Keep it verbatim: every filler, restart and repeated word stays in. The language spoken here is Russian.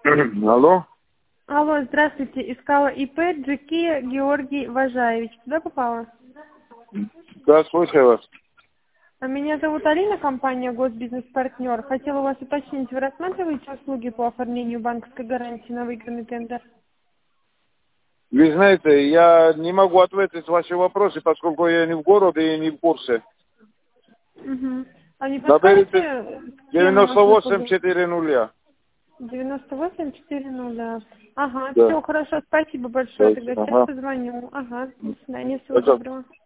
Алло? Алло, здравствуйте. Искала ИП Джеки Георгий Важаевич. Куда попала? Да, слушаю вас. А Меня зовут Алина, компания Госбизнес-партнер. Хотела у вас уточнить, вы рассматриваете услуги по оформлению банковской гарантии на выигранный тендер? Вы знаете, я не могу ответить ваши вопросы, поскольку я не в городе и не в курсе. Угу. А не Наберите подскажете, с кем у девяносто вас восемь услуги? четыре нуля. девяносто восемь четыре нуля. Ага, Да. все, хорошо, спасибо большое. Да. Тогда сейчас Ага. позвоню. Ага, до свидания, всего Это доброго.